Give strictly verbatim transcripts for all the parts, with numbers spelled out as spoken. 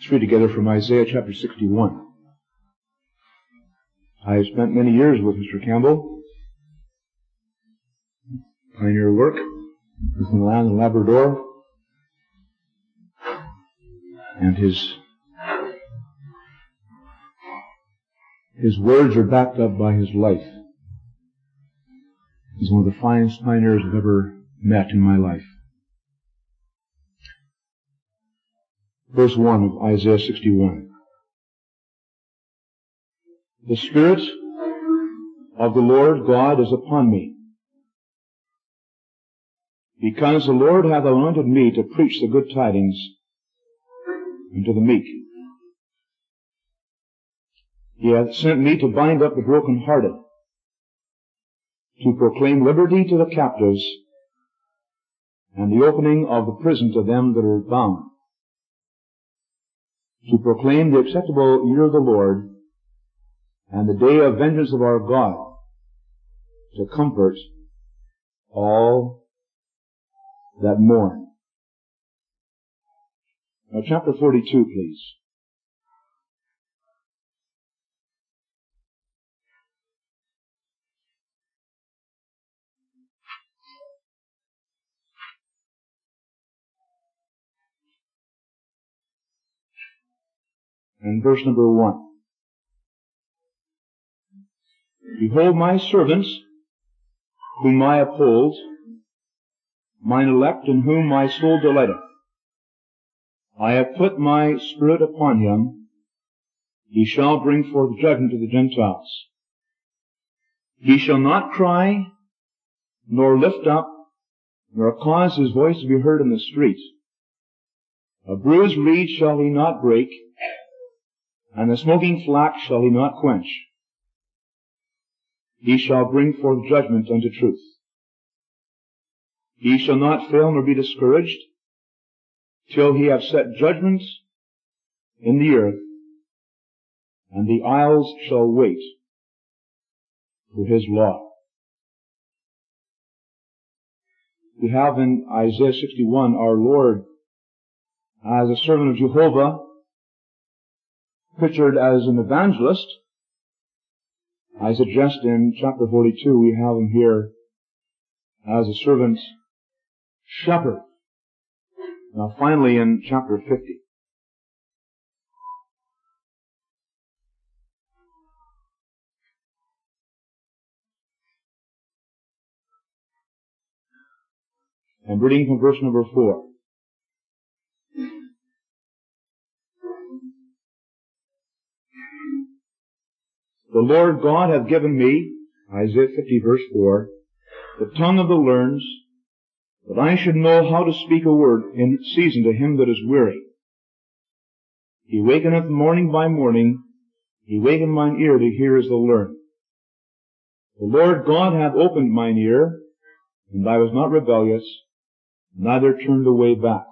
Let's read together from Isaiah chapter sixty-one. I have spent many years with Mister Campbell. Pioneer work in the land of Labrador. And his his words are backed up by his life. He's one of the finest pioneers I've ever met in my life. Verse one of Isaiah sixty-one. The Spirit of the Lord God is upon me, because the Lord hath anointed me to preach the good tidings unto the meek. He hath sent me to bind up the brokenhearted, to proclaim liberty to the captives, and the opening of the prison to them that are bound, to proclaim the acceptable year of the Lord, and the day of vengeance of our God, to comfort all that mourn. Now, chapter forty-two, please. And verse number one. Behold my servants, whom I uphold, mine elect, in whom my soul delighteth. I have put my Spirit upon him. He shall bring forth judgment to the Gentiles. He shall not cry, nor lift up, nor cause his voice to be heard in the street. A bruised reed shall he not break, and the smoking flax shall he not quench. He shall bring forth judgment unto truth. He shall not fail nor be discouraged, till he have set judgment in the earth, and the isles shall wait for his law. We have in Isaiah sixty-one our Lord as a servant of Jehovah, pictured as an evangelist. I suggest in chapter forty-two we have him here as a servant shepherd. Now finally in chapter fifty. And reading from verse number four. The Lord God hath given me, Isaiah fifty verse four, the tongue of the learned, that I should know how to speak a word in season to him that is weary. He wakeneth morning by morning, he wakened mine ear to hear as the learned. The Lord God hath opened mine ear, and I was not rebellious, neither turned away back.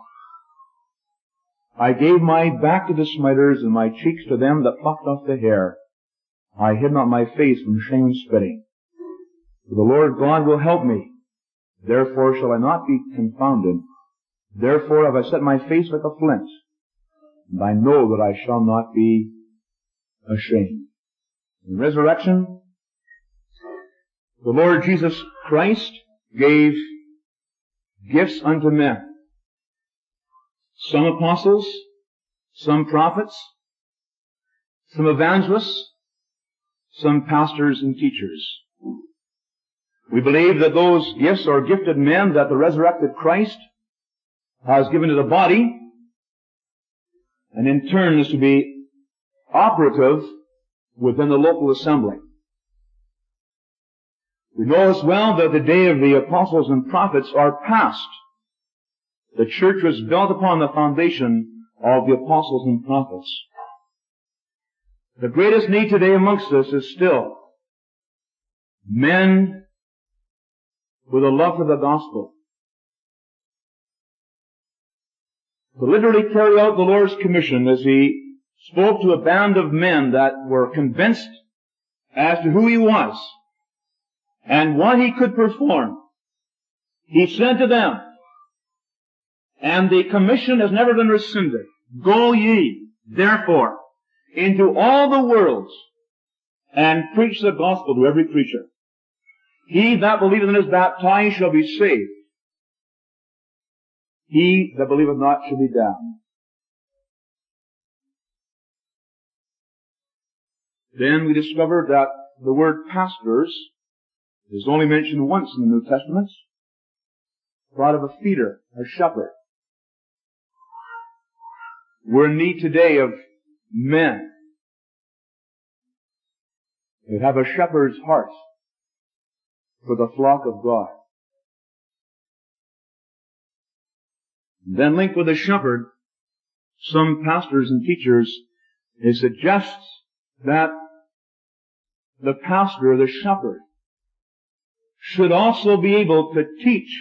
I gave my back to the smiters, and my cheeks to them that plucked off the hair. I hid not my face from shame and spitting. For the Lord God will help me. Therefore shall I not be confounded. Therefore have I set my face like a flint, and I know that I shall not be ashamed. In resurrection, the Lord Jesus Christ gave gifts unto men. Some apostles, some prophets, some evangelists, some pastors and teachers. We believe that those gifts are gifted men that the resurrected Christ has given to the body, and in turn is to be operative within the local assembly. We know as well that the day of the apostles and prophets are past. The church was built upon the foundation of the apostles and prophets. The greatest need today amongst us is still men with a love for the gospel, to literally carry out the Lord's commission as he spoke to a band of men that were convinced as to who he was and what he could perform. He said to them, and the commission has never been rescinded, go ye, Therefore, into all the worlds, and preach the gospel to every creature. He that believeth and is baptized shall be saved. He that believeth not shall be damned. Then we discover that the word pastors is only mentioned once in the New Testament. Thought of a feeder, a shepherd. We're in need today of men that have a shepherd's heart for the flock of God. Then linked with the shepherd, some pastors and teachers, they suggest that the pastor, the shepherd, should also be able to teach.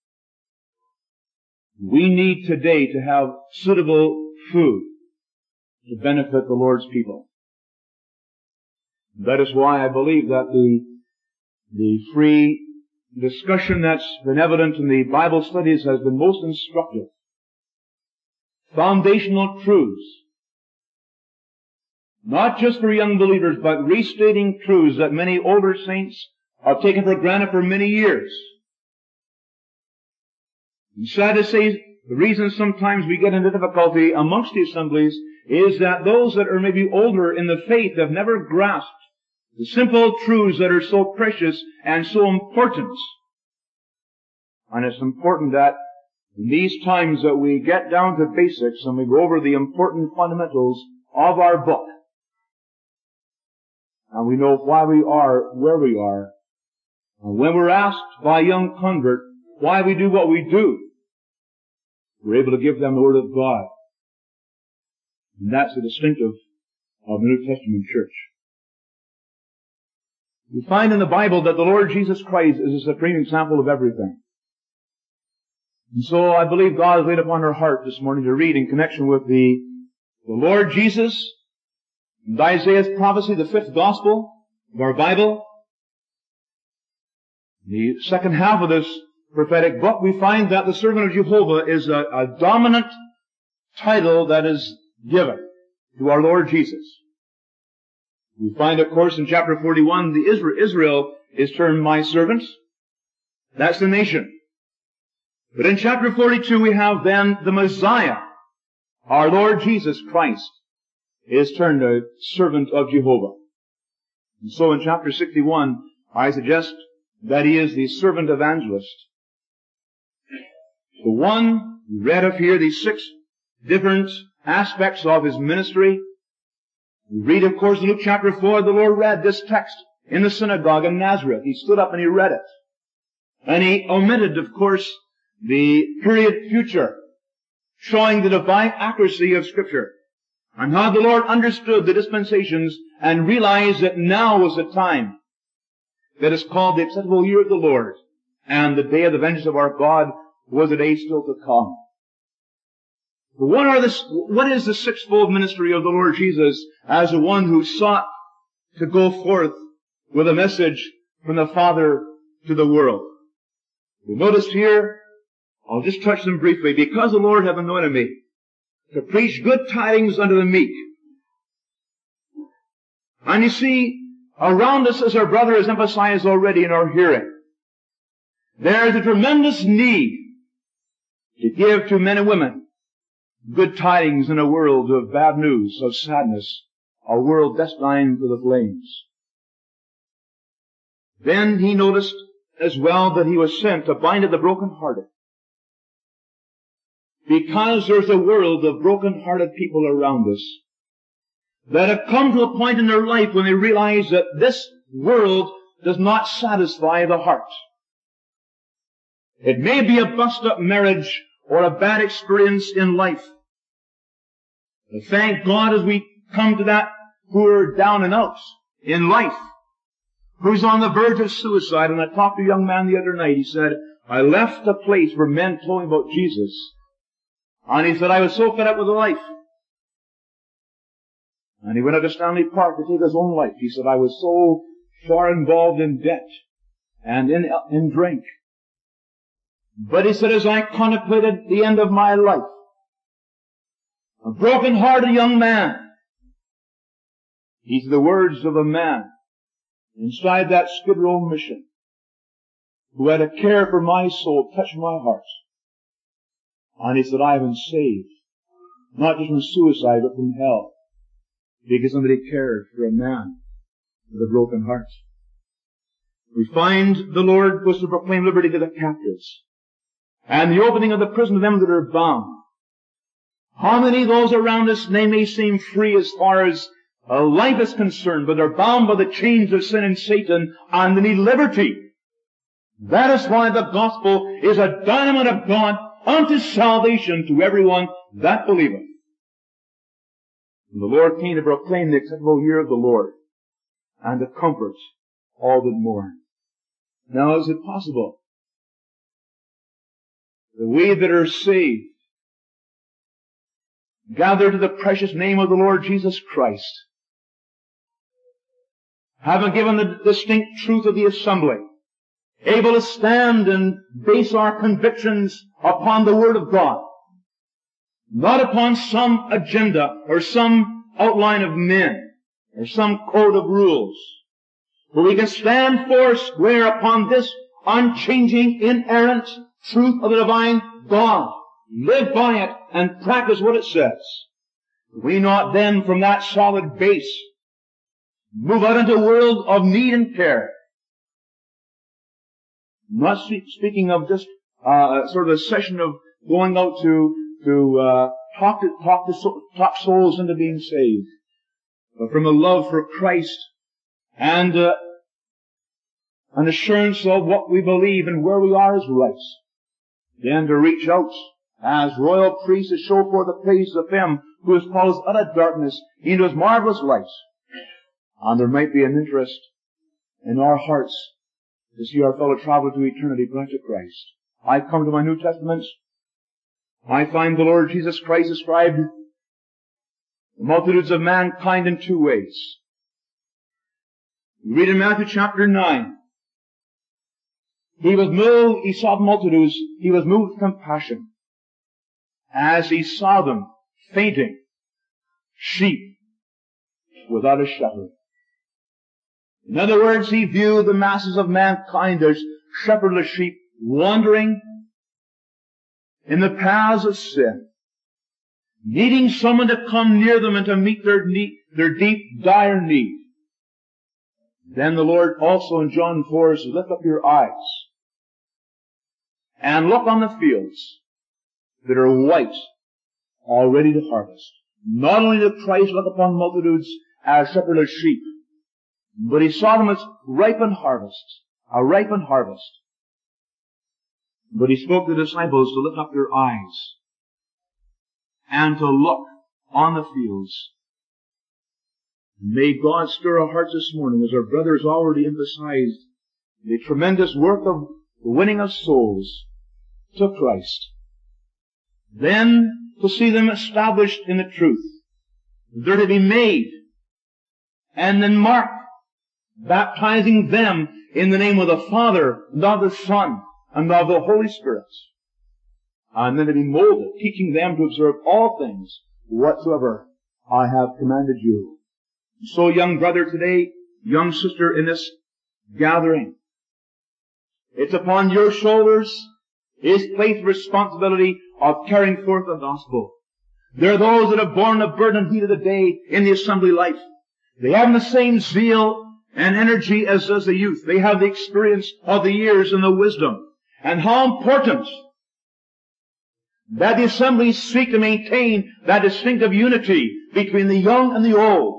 We need today to have suitable food to benefit the Lord's people. That is why I believe that the, the free discussion that's been evident in the Bible studies has been most instructive. Foundational truths. Not just for young believers, but restating truths that many older saints have taken for granted for many years. And sad to say, the reason sometimes we get into difficulty amongst the assemblies is that those that are maybe older in the faith have never grasped the simple truths that are so precious and so important. And it's important that in these times that we get down to basics and we go over the important fundamentals of our book. And we know why we are where we are. And when we're asked by a young convert why we do what we do, we're able to give them the Word of God. And that's the distinctive of the New Testament church. We find in the Bible that the Lord Jesus Christ is a supreme example of everything. And so I believe God has laid upon our heart this morning to read in connection with the, the Lord Jesus and Isaiah's prophecy, the fifth gospel of our Bible. The second half of this prophetic book, we find that the servant of Jehovah is a, a dominant title that is given to our Lord Jesus. We find, of course, in chapter forty-one, the Israel, Israel is termed my servant. That's the nation. But in chapter forty-two, we have then the Messiah, our Lord Jesus Christ, is termed a servant of Jehovah. And so in chapter sixty-one, I suggest that he is the servant evangelist. The one we read of here, these six different aspects of his ministry. We read, of course, in Luke chapter four, the Lord read this text in the synagogue in Nazareth. He stood up and he read it. And he omitted, of course, the period future, showing the divine accuracy of Scripture, and how the Lord understood the dispensations and realized that now was the time that is called the acceptable year of the Lord, and the day of the vengeance of our God was a day still to come. But what are this, what is the sixfold ministry of the Lord Jesus as the one who sought to go forth with a message from the Father to the world? We notice here, I'll just touch them briefly. Because the Lord hath anointed me to preach good tidings unto the meek. And you see, around us, as our brother has emphasized already in our hearing, there is a tremendous need to give to men and women good tidings in a world of bad news, of sadness, a world destined for the flames. Then he noticed as well that he was sent to bind up the brokenhearted. Because there's a world of broken-hearted people around us that have come to a point in their life when they realize that this world does not satisfy the heart. It may be a bust-up marriage or a bad experience in life. But thank God as we come to that who are down and out in life, who's on the verge of suicide. And I talked to a young man the other night. He said, I left a place where men told me about Jesus. And he said, I was so fed up with life. And he went out to Stanley Park to take his own life. He said, I was so far involved in debt and in, in drink. But he said, as I contemplated the end of my life, A broken-hearted young man. These are the words of a man inside that Skid Row mission who had a care for my soul, touched my heart. And he said, I've been saved, not just from suicide, but from hell, because somebody cared for a man with a broken heart. We find the Lord was to proclaim liberty to the captives, and the opening of the prison to them that are bound. How many of those around us, they may seem free as far as uh, life is concerned, but they're bound by the chains of sin and Satan, and they need liberty. That is why the gospel is a dynamite of God unto salvation to everyone that believeth. And the Lord came to proclaim the acceptable year of the Lord, and to comfort all that mourn. Now, is it possible that we that are saved, gather to the precious name of the Lord Jesus Christ, having given the distinct truth of the assembly, able to stand and base our convictions upon the Word of God, not upon some agenda or some outline of men or some code of rules, but we can stand four square upon this unchanging, inerrant truth of the divine God, live by it, and practice what it says. We not then from that solid base move out into a world of need and care. I'm not speaking of just uh, sort of a session of going out to to uh, talk to talk to talk souls into being saved, but from a love for Christ and uh, an assurance of what we believe and where we are as rights. Then to reach out as royal priests to show forth the praises of Him who has called us out of darkness into His marvelous light. And there might be an interest in our hearts to see our fellow traveler to eternity brought to Christ. I come to my New Testament. I find the Lord Jesus Christ described the multitudes of mankind in two ways. We read in Matthew chapter nine. He was moved, he saw the multitudes, he was moved with compassion as he saw them fainting, sheep without a shepherd. In other words, he viewed the masses of mankind as shepherdless sheep wandering in the paths of sin, needing someone to come near them and to meet their need, their deep, dire need. Then the Lord also in John four says, lift up your eyes and look on the fields that are white, all ready to harvest. Not only did Christ look upon multitudes as shepherdless sheep, but He saw them as ripened harvests, a ripened harvest. But He spoke to the disciples to lift up their eyes and to look on the fields. May God stir our hearts this morning, as our brother has already emphasized, the tremendous work of winning of souls to Christ. Then to see them established in the truth. They're to be made and then marked, baptizing them in the name of the Father, and of the Son, and of the Holy Spirit. And then to be molded, teaching them to observe all things whatsoever I have commanded you. So, young brother today, young sister in this gathering, it's upon your shoulders is placed the responsibility of carrying forth the gospel. There are those that have borne the burden and heat of the day in the assembly life. They have the same zeal and energy as does the youth. They have the experience of the years and the wisdom. And how important that the assemblies seek to maintain that distinctive unity between the young and the old.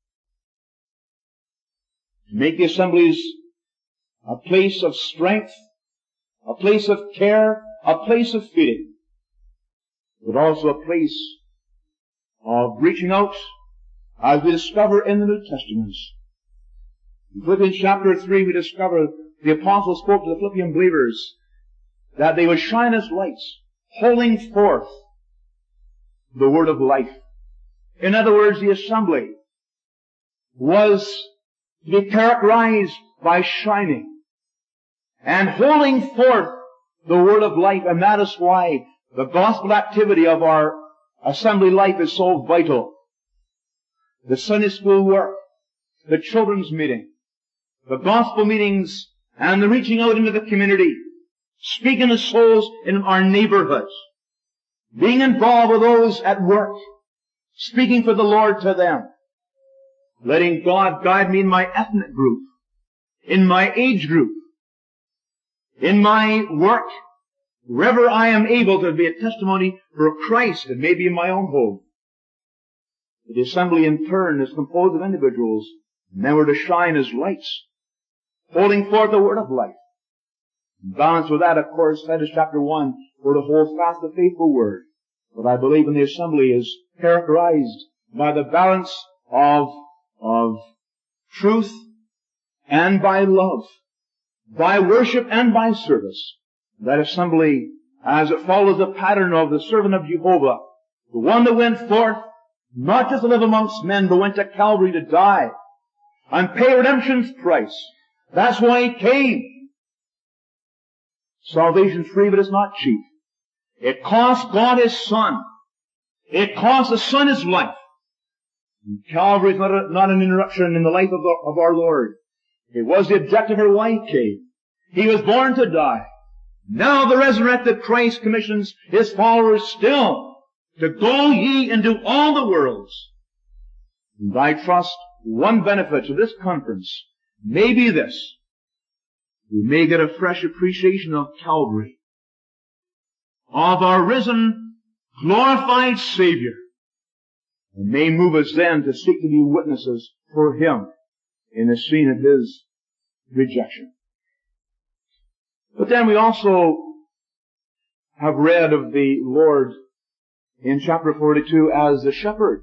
To make the assemblies a place of strength, a place of care, a place of feeding, but also a place of reaching out, as we discover in the New Testament. In Philippians chapter three, we discover the apostle spoke to the Philippian believers that they would shine as lights, holding forth the word of life. In other words, the assembly was to be characterized by shining and holding forth the word of life, and that is why the gospel activity of our assembly life is so vital. The Sunday school work, the children's meeting, the gospel meetings, and the reaching out into the community, speaking to souls in our neighborhoods, being involved with those at work, speaking for the Lord to them, letting God guide me in my ethnic group, in my age group, in my work, wherever I am able to be a testimony for Christ, and maybe in my own home. The assembly in turn is composed of individuals, and then we're to shine as lights, holding forth the word of life. In balance with that, of course, Titus chapter one, we're to hold fast the faithful word. But I believe in the assembly is characterized by the balance of, of truth and by love, by worship and by service. That assembly, as it follows the pattern of the servant of Jehovah, the one that went forth, not just to live amongst men, but went to Calvary to die and pay redemption's price. That's why he came. Salvation's free, but it's not cheap. It cost God His Son. It cost the Son His life. And Calvary is not, a, not an interruption in the life of, the, of our Lord. It was the objective of why He came. He was born to die. Now the resurrected Christ commissions His followers still to go ye into all the worlds. And I trust one benefit to this conference may be this. We may get a fresh appreciation of Calvary, of our risen, glorified Savior, and may move us then to seek to be witnesses for Him in the scene of His rejection. But then we also have read of the Lord in chapter forty-two as the shepherd.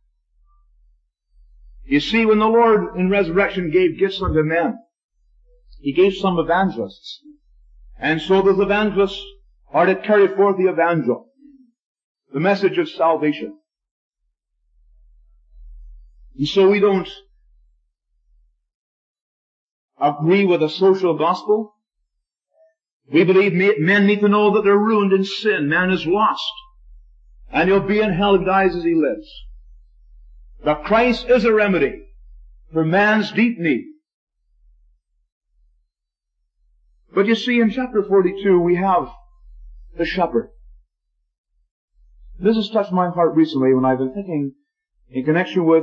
You see, when the Lord in resurrection gave gifts unto men, He gave some evangelists. And so those evangelists are to carry forth the evangel, the message of salvation. And so we don't agree with a social gospel. We believe men need to know that they're ruined in sin. Man is lost. And he'll be in hell if he dies as he lives. But Christ is a remedy for man's deep need. But you see, in chapter forty-two, we have the shepherd. This has touched my heart recently when I've been thinking in connection with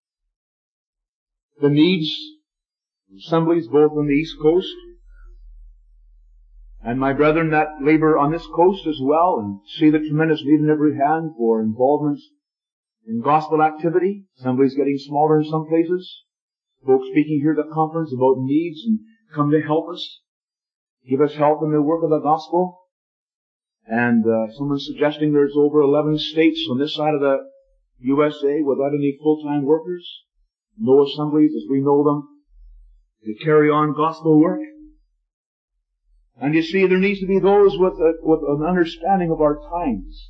the needs of assemblies both on the East Coast and my brethren that labor on this coast as well, and see the tremendous need in every hand for involvement in gospel activity. Assemblies getting smaller in some places. Folks speaking here at the conference about needs and come to help us. Give us help in the work of the gospel. And uh, someone suggesting there's over eleven states on this side of the U S A without any full-time workers. No assemblies as we know them to carry on gospel work. And you see, there needs to be those with, a, with an understanding of our times.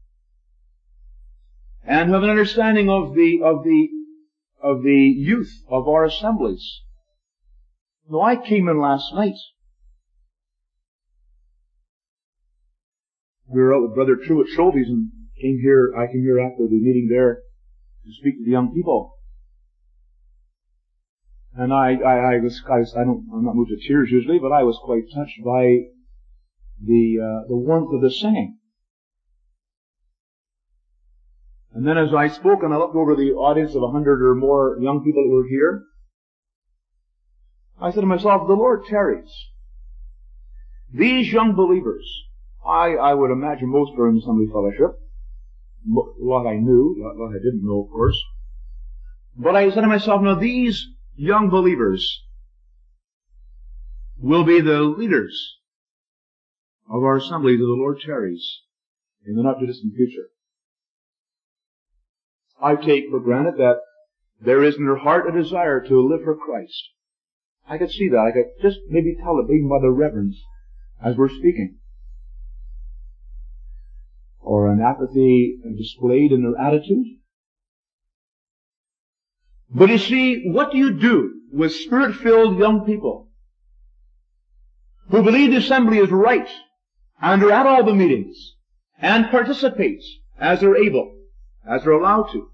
And have an understanding of the, of the, of the youth of our assemblies. Now, I came in last night. We were out with Brother True at Schulte's and came here, I came here after the meeting there to speak to the young people. And I, I, I was, I was, I don't, I'm not moved to tears usually, but I was quite touched by the, uh, the warmth of the singing. And then as I spoke and I looked over the audience of a hundred or more young people that were here, I said to myself, the Lord tarries. These young believers, I, I would imagine most are in Assembly Fellowship. A lot I knew, a lot I didn't know, of course. But I said to myself, now these young believers will be the leaders of our assembly till the Lord tarries in the not too distant future. I take for granted that there is in their heart a desire to live for Christ. I could see that. I could just maybe tell it even by the reverence as we're speaking. Or an apathy displayed in their attitude. But you see, what do you do with spirit-filled young people who believe the assembly is right and are at all the meetings and participate as they're able? as they're allowed to.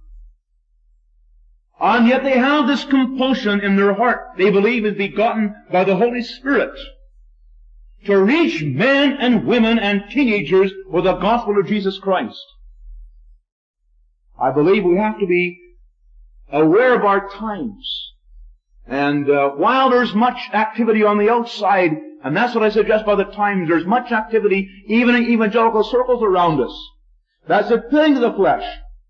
And yet they have this compulsion in their heart, they believe is begotten by the Holy Spirit, to reach men and women and teenagers with the gospel of Jesus Christ. I believe we have to be aware of our times. And uh, while there's much activity on the outside, and that's what I suggest by the times, there's much activity even in evangelical circles around us that's appealing to the flesh.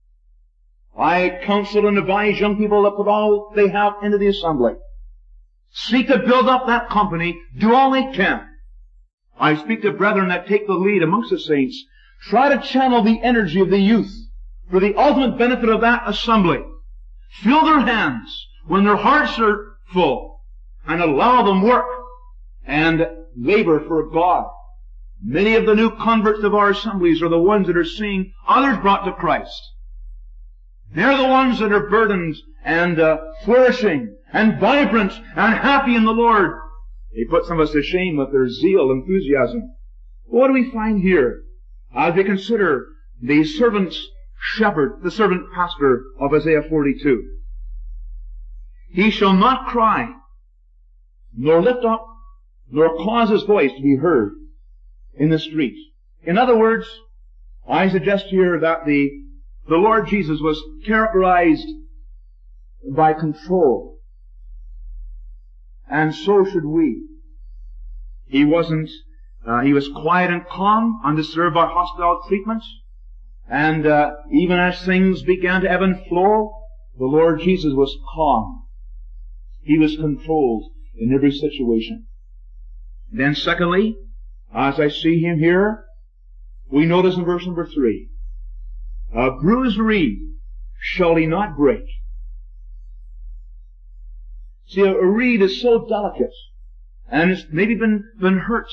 I counsel and advise young people to put all they have into the assembly. Seek to build up that company. Do all they can. I speak to brethren that take the lead amongst the saints. Try to channel the energy of the youth for the ultimate benefit of that assembly. Fill their hands when their hearts are full, and allow them work and labor for God. Many of the new converts of our assemblies are the ones that are seeing others brought to Christ. They're the ones that are burdened and uh, flourishing and vibrant and happy in the Lord. They put some of us to shame with their zeal, enthusiasm. What do we find here as we consider the servant shepherd, the servant pastor of Isaiah forty-two? He shall not cry, nor lift up, nor cause his voice to be heard in the street. In other words, I suggest here that the, the Lord Jesus was characterized by control. And so should we. He wasn't, uh, he was quiet and calm, undisturbed by hostile treatment. And uh, even as things began to ebb and flow, the Lord Jesus was calm. He was controlled in every situation. Then secondly, as I see him here, we notice in verse number three, a bruised reed shall he not break. See, a, a reed is so delicate, and it's maybe been, been hurt.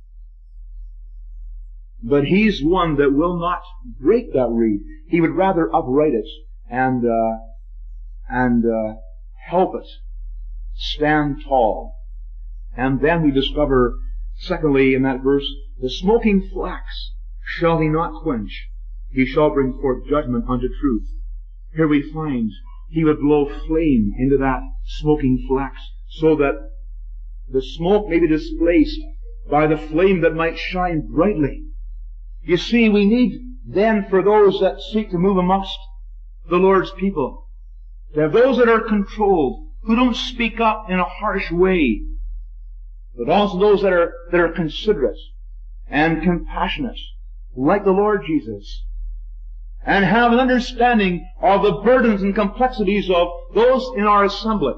But he's one that will not break that reed. He would rather upright it and, uh, and, uh, help it stand tall. And then we discover, secondly, in that verse, the smoking flax shall he not quench. He shall bring forth judgment unto truth. Here we find he would blow flame into that smoking flax so that the smoke may be displaced by the flame that might shine brightly. You see, we need then for those that seek to move amongst the Lord's people, to have those that are controlled, who don't speak up in a harsh way, but also those that are, that are considerate and compassionate, like the Lord Jesus, and have an understanding of the burdens and complexities of those in our assembly.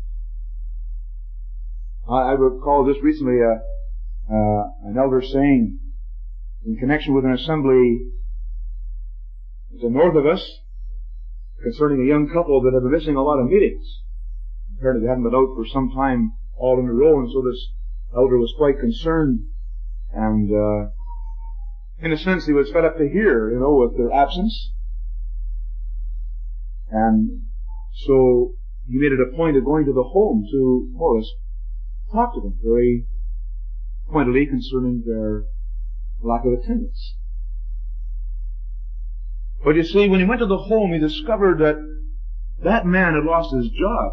I, I recall just recently uh, uh, an elder saying, in connection with an assembly to the north of us, concerning a young couple that had been missing a lot of meetings. Apparently they hadn't been out for some time all in a row, and so this elder was quite concerned, and uh, in a sense he was fed up to hear, you know, with their absence. And so he made it a point of going to the home to more or less talk to them very pointedly concerning their lack of attendance. But you see, when he went to the home, he discovered that that man had lost his job.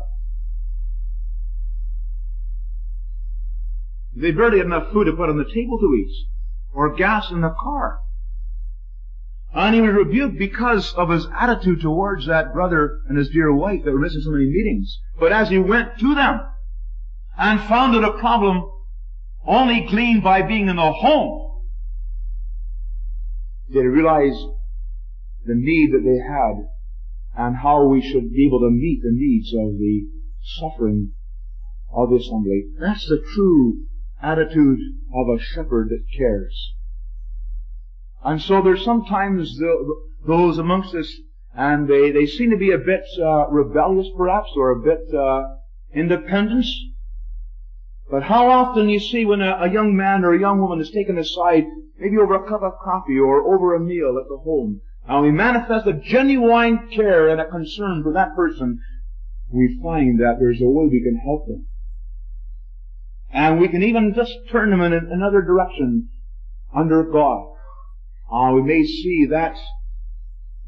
They barely had enough food to put on the table to eat, or gas in the car. And he was rebuked because of his attitude towards that brother and his dear wife that were missing so many meetings. But as he went to them and found it a problem only gleaned by being in the home, did he realize the need that they had and how we should be able to meet the needs of the suffering of the assembly. That's the true attitude of a shepherd that cares. And so there's sometimes the, those amongst us, and they, they seem to be a bit uh, rebellious perhaps, or a bit uh, independent. But how often you see when a, a young man or a young woman is taken aside, maybe over a cup of coffee or over a meal at the home, and we manifest a genuine care and a concern for that person, we find that there's a way we can help them. And we can even just turn them in another direction under God. Uh, we may see that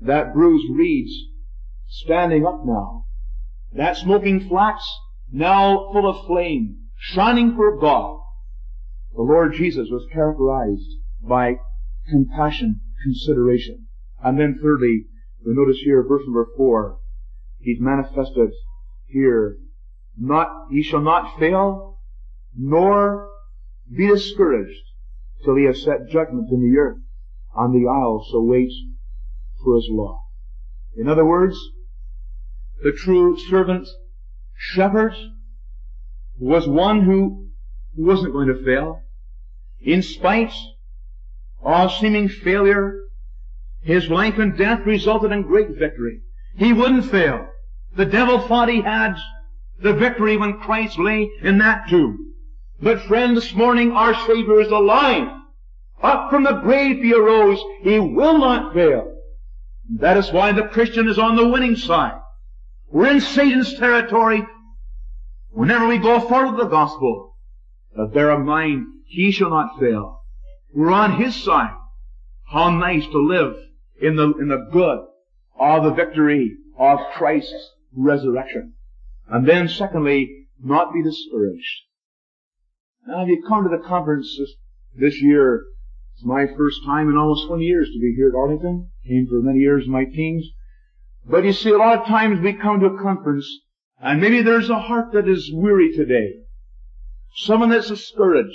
that bruised reeds standing up now, that smoking flax now full of flame, shining for God. The Lord Jesus was characterized by compassion, consideration. And then thirdly, we notice here, verse number four, He's manifested here, not, He shall not fail, nor be discouraged, till He has set judgment in the earth, on the isles so waits for His law. In other words, the true servant shepherd was one who wasn't going to fail. In spite of seeming failure, His life and death resulted in great victory. He wouldn't fail. The devil thought he had the victory when Christ lay in that tomb. But friend, this morning our Savior is alive. Up from the grave He arose. He will not fail. That is why the Christian is on the winning side. We're in Satan's territory whenever we go forward with the gospel. But bear in mind, he shall not fail. We're on his side. How nice to live in the, in the good of the victory of Christ's resurrection. And then secondly, not be discouraged. Now, if you come to the conference this, this year, it's my first time in almost twenty years to be here at Arlington. Came for many years in my teens. But you see, a lot of times we come to a conference, and maybe there's a heart that is weary today. Someone that's discouraged.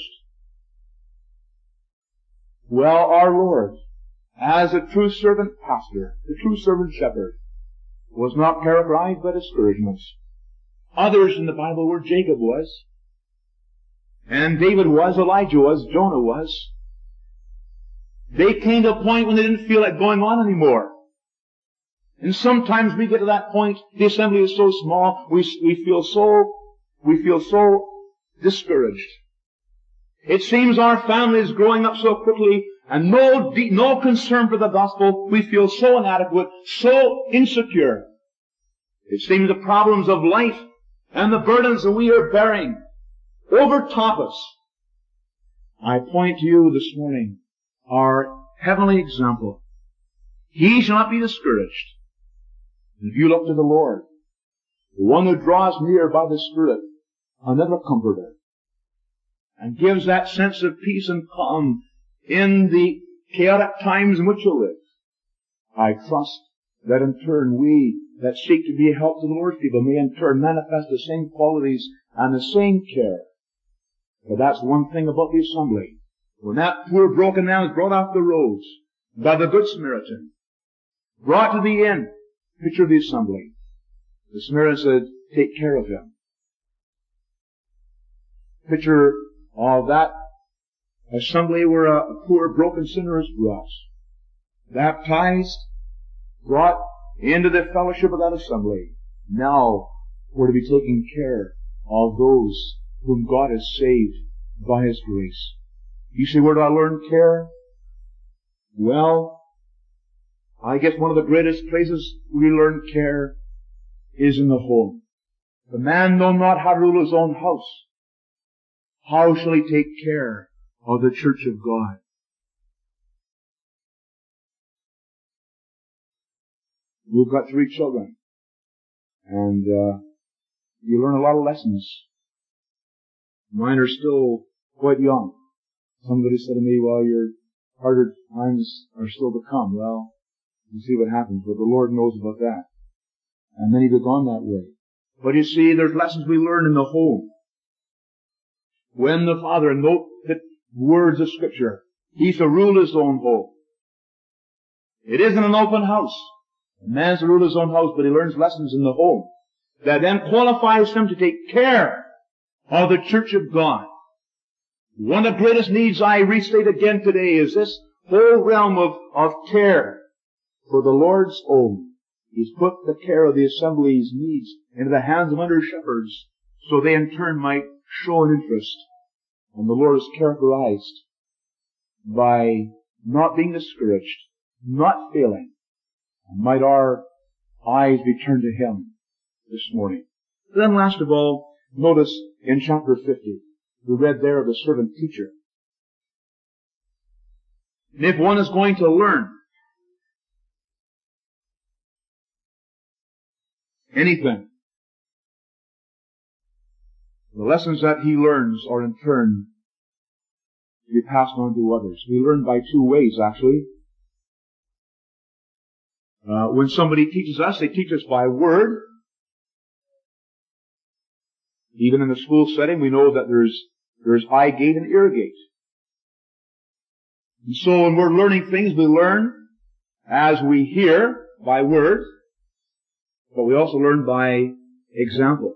Well, our Lord, as a true servant pastor, the true servant shepherd, was not characterized by discouragements. Others in the Bible were Jacob was, and David was, Elijah was, Jonah was. They came to a point when they didn't feel like going on anymore. And sometimes we get to that point, the assembly is so small, we, we feel so, we feel so discouraged. It seems our family is growing up so quickly, and no, de- no concern for the gospel. We feel so inadequate, so insecure. It seems the problems of life and the burdens that we are bearing overtop us. I point to you this morning our heavenly example. He shall not be discouraged. If you look to the Lord, the one who draws near by the Spirit, another comforter, and gives that sense of peace and calm in the chaotic times in which you live, I trust that in turn we that seek to be a help to the Lord's people may in turn manifest the same qualities and the same care. For that's one thing about the assembly. When that poor broken man was brought off the roads by the Good Samaritan, brought to the inn, picture of the assembly, the Samaritan said, take care of him. Picture of that assembly where a poor broken sinner is brought, baptized, brought into the fellowship of that assembly. Now we're to be taking care of those whom God has saved by His grace. You say, where do I learn care? Well, I guess one of the greatest places we learn care is in the home. The man know not how to rule his own house. How shall he take care of the church of God? We've got three children, and uh, you learn a lot of lessons. Mine are still quite young. Somebody said to me, well, your harder times are still to come. Well, we'll see what happens, but the Lord knows about that. And then He goes on that way. But you see, there's lessons we learn in the home. When the father, note the words of Scripture, he's to rule his own home. It isn't an open house. A man's to rule his own house, but he learns lessons in the home that then qualifies him to take care of the church of God. One of the greatest needs, I restate again today, is this whole realm of, of care for the Lord's own. He's put the care of the assembly's needs into the hands of under shepherds, so they in turn might show an interest. And the Lord is characterized by not being discouraged, not failing. And might our eyes be turned to Him this morning. Then last of all, notice in chapter fifty, we read there of the servant teacher. And if one is going to learn, anything. The lessons that he learns are in turn to be passed on to others. We learn by two ways, actually. Uh, when somebody teaches us, they teach us by word. Even in the school setting, we know that there's there's eye gate and ear gate. And so when we're learning things, we learn as we hear by word, but we also learn by example.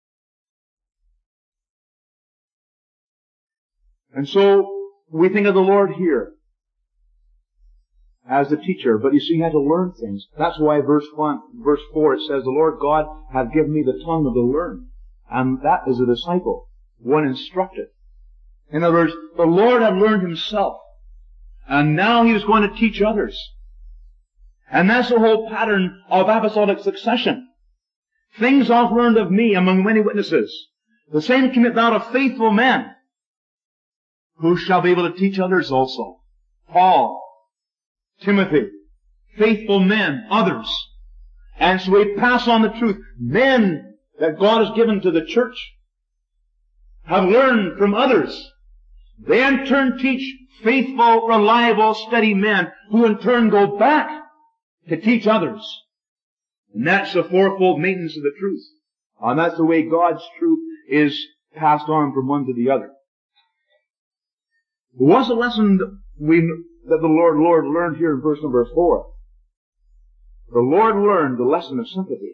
And so we think of the Lord here as the teacher, but you see, he had to learn things. That's why verse one, verse four, it says, the Lord God hath given me the tongue of the learned. And that is a disciple, one instructed. In other words, the Lord had learned himself, and now he was going to teach others. And that's the whole pattern of apostolic succession. Things I've learned of me among many witnesses, the same commit thou to faithful men, who shall be able to teach others also. Paul, Timothy, faithful men, others. And so we pass on the truth. Men that God has given to the church have learned from others. They in turn teach faithful, reliable, steady men who in turn go back to teach others. And that's the fourfold maintenance of the truth. And that's the way God's truth is passed on from one to the other. What's the lesson that, we, that the Lord, Lord learned here in verse number four? The Lord learned the lesson of sympathy.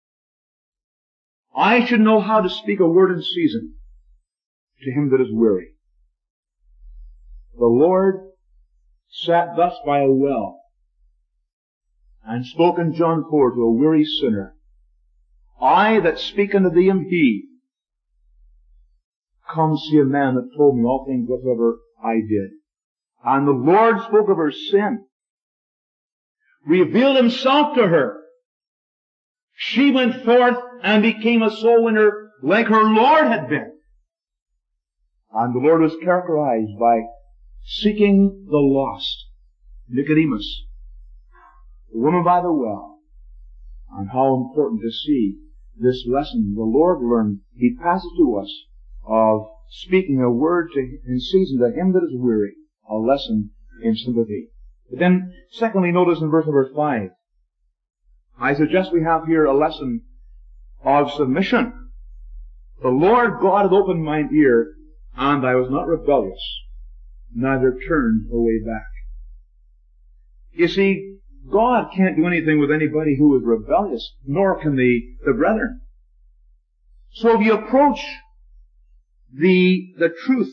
I should know how to speak a word in season to him that is weary. The Lord sat thus by a well and spoke in John four to a weary sinner. I that speak unto thee am he. Come see a man that told me all things whatsoever I did. And the Lord spoke of her sin, revealed himself to her. She went forth and became a soul winner like her Lord had been. And the Lord was characterized by seeking the lost. Nicodemus, the woman by the well, and how important to see this lesson the Lord learned. He passes to us of speaking a word to, in season to him that is weary, a lesson in sympathy. But then, secondly, notice in verse number five, I suggest we have here a lesson of submission. The Lord God hath opened mine ear, and I was not rebellious, neither turned away back. You see, God can't do anything with anybody who is rebellious, nor can the, the brethren. So if you approach the, the truth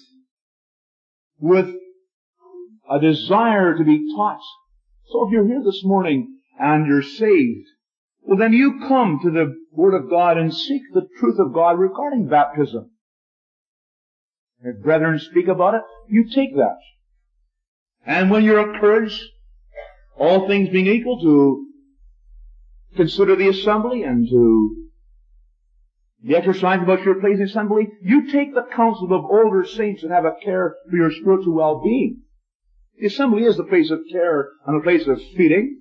with a desire to be taught, so if you're here this morning and you're saved, well then you come to the Word of God and seek the truth of God regarding baptism. If brethren speak about it, you take that. And when you're encouraged, all things being equal, to consider the assembly and to the exercise about your place in assembly, you take the counsel of older saints that have a care for your spiritual well-being. The assembly is the place of care and a place of feeding.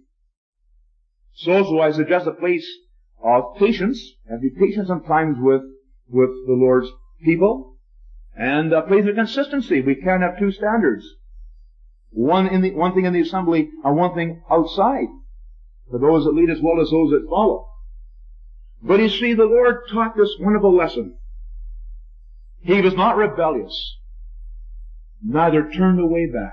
So also I suggest a place of patience, and be patient sometimes with, with the Lord's people, and a place of consistency. We can't have two standards. One in the, one thing in the assembly and one thing outside, for those that lead as well as those that follow. But you see, the Lord taught this wonderful lesson. He was not rebellious, neither turned away back.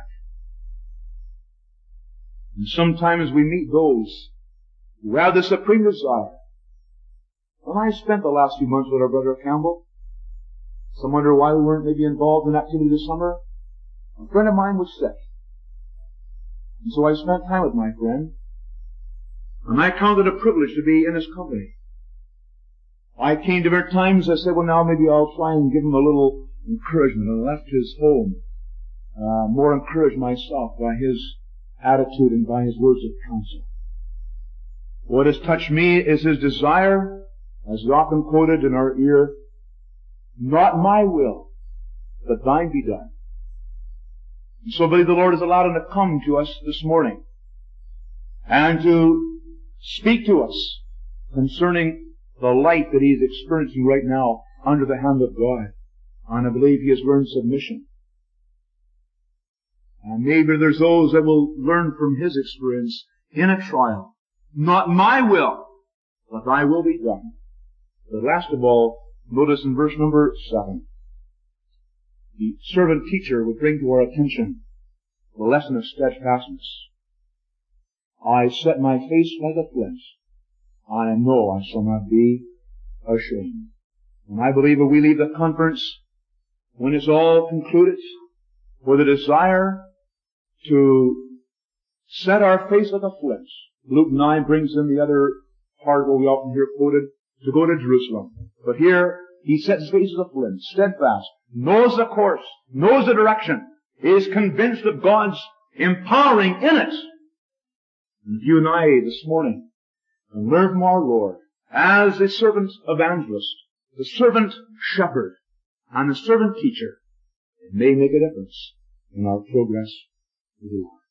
And sometimes we meet those who have the supreme desire. When I spent the last few months with our brother Campbell, some wonder why we weren't maybe involved in activity this summer. A friend of mine was sick. And so I spent time with my friend, and I counted a privilege to be in his company. I came to different times, I said, well now maybe I'll try and give him a little encouragement. And I left his home, uh, more encouraged myself by his attitude and by his words of counsel. What has touched me is his desire, as is often quoted in our ear, not my will, but thine be done. And so I believe the Lord has allowed him to come to us this morning and to speak to us concerning the light that he's experiencing right now under the hand of God. And I believe he has learned submission. And maybe there's those that will learn from his experience in a trial. Not my will, but thy will be done. But last of all, notice in verse number seven, the servant teacher would bring to our attention the lesson of steadfastness. I set my face like a flint. I know I shall not be ashamed. And I believe if we leave the conference, when it's all concluded, with a desire to set our face like a flint. Luke nine brings in the other part where we often hear quoted, to go to Jerusalem. But here, he sets his face as a flint, steadfast, knows the course, knows the direction, is convinced of God's empowering in it. And you and I this morning can learn from our Lord as the servant evangelist, the servant shepherd, and the servant teacher. It may make a difference in our progress with the Lord.